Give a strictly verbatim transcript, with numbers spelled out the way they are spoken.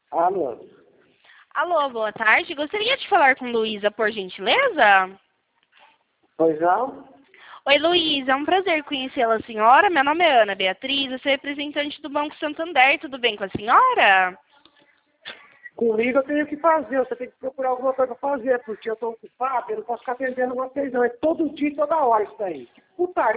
Alô? Alô, boa tarde. Gostaria de falar com Luísa, por gentileza? Pois não? Oi, Luísa. É um prazer conhecê-la, senhora. Meu nome é Ana Beatriz. Eu sou representante do Banco Santander. Tudo bem com a senhora? Comigo eu tenho que fazer, você tem que procurar alguma coisa para fazer, porque eu estou ocupado, eu não posso ficar atendendo vocês não. É todo dia, toda hora isso daí. Que putaria.